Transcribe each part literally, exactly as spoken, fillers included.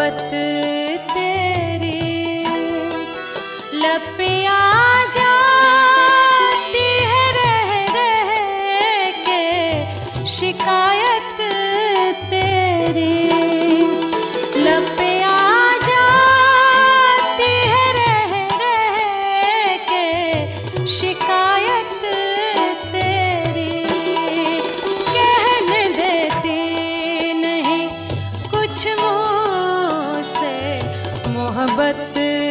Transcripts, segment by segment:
मोहब्बत तेरी लब पे आ जाती है रह रह के शिकायत तेरी। लब पे आ जाती है रह रह के शिकायत तेरी। कहने देती नहीं कुछ मुझसे मोहब्बत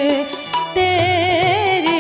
तेरी।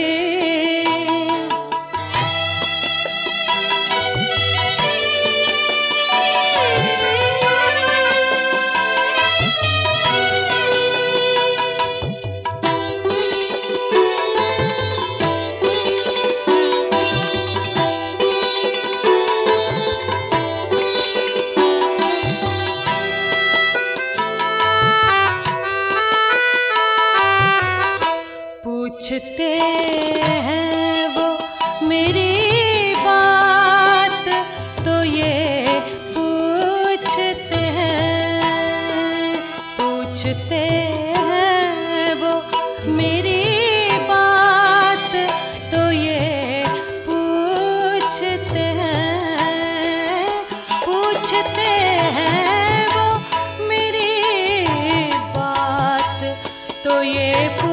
पूछते हैं वो मेरी बात तो ये पूछते हैं। पूछते हैं वो मेरी बात तो ये पूछते हैं। पूछते हैं वो मेरी बात तो ये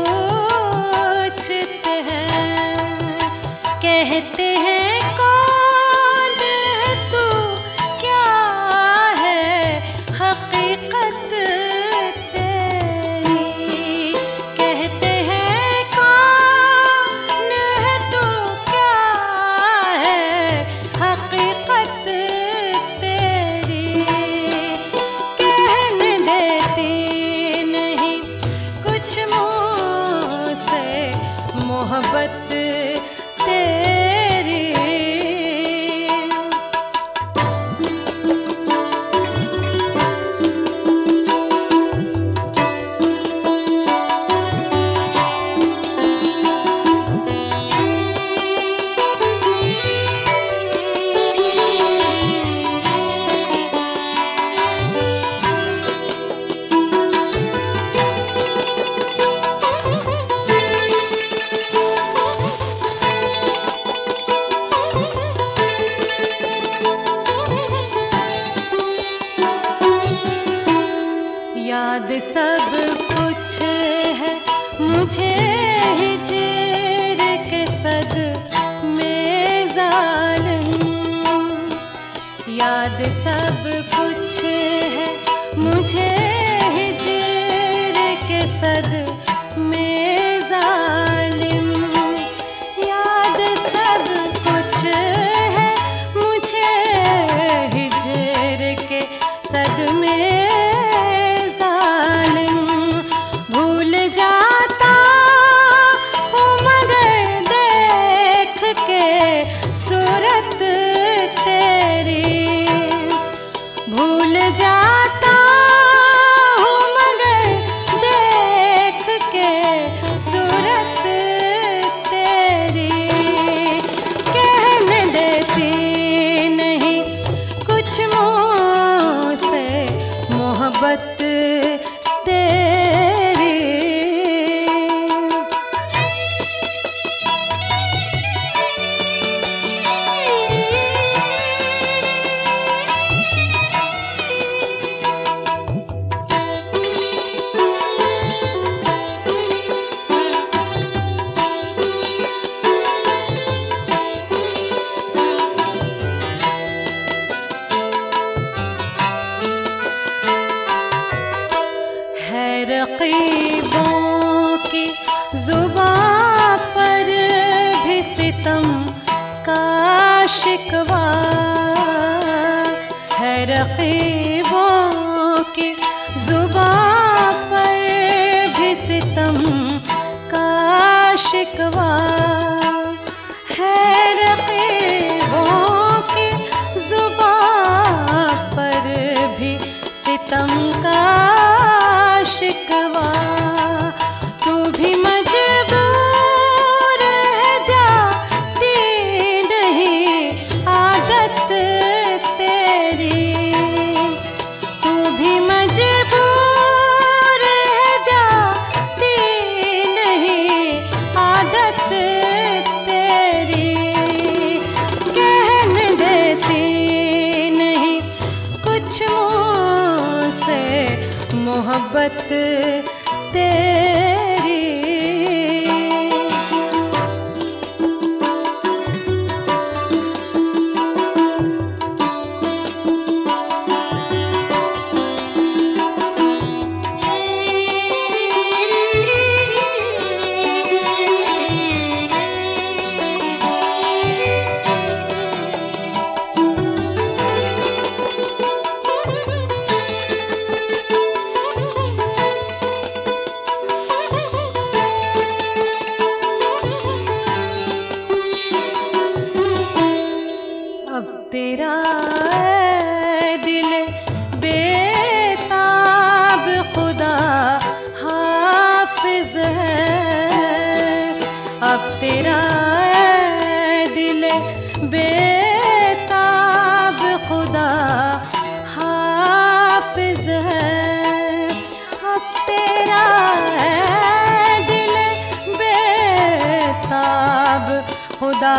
कहते हैं कौन है तू क्या है हकीकत तेरी। कहते हैं कौन है तू क्या है हकीकत तेरी। कहने देती नहीं कुछ मुझसे मोहब्बत याद सब कुछ है मुझे हिजर के सद में ज़ालिम। याद सब कुछ है मुझे हिजर के सद में ज़ालिम। याद सब कुछ है मुझे हिजर के सद में जाता हूँ मगर देख के सूरत तेरी। कहने देती नहीं कुछ मुझसे मोहब्बत तेरी। रक़ीबों की ज़ुबां पर भी सितम का शिकवा है। रक़ीबों की ज़ुबां पर भी सितम का शिकवा है। रक़ीबों की ज़ुबां पर भी सितम का शिकवा। तू भी मजबूर है जाती नहीं आदत तेरी। तू भी मजबूर मोहब्बत तेरी। अब तेरा ऐ दिल बेताब खुदा हाफिज है। अब तेरा ऐ दिल बेताब खुदा हाफिज है। अब तेरा ऐ दिल बेताब खुदा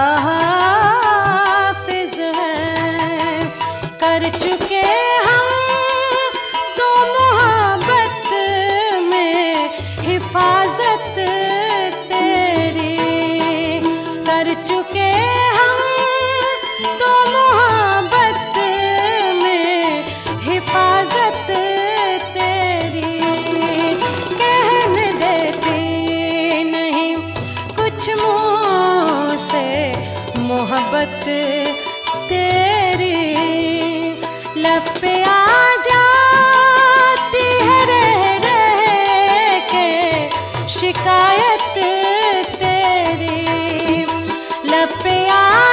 कर चुके हम तो मोहब्बत में हिफाजत तेरी। कर चुके हम तो मोहब्बत में हिफाजत तेरी। कहने देती नहीं कुछ मुँह से मोहब्बत तेरी। लब पे आ जाती है रह रह के शिकायत तेरी। लब पे आ